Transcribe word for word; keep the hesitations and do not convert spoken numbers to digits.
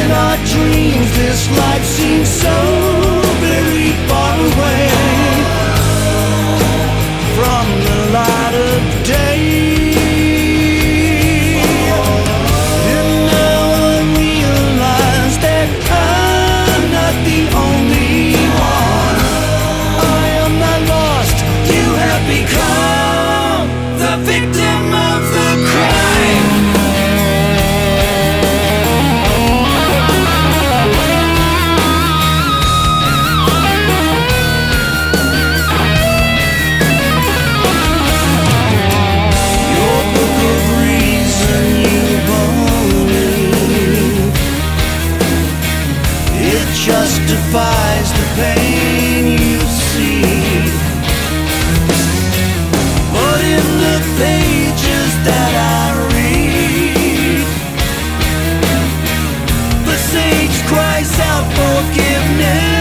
In our dreams, this life seems so very far away from the light of day. And now I realize that I'm not the only one. I am not lost, you have become the victim of the crime. Justifies the pain you see, but in the pages that I read, the sage cries out forgiveness.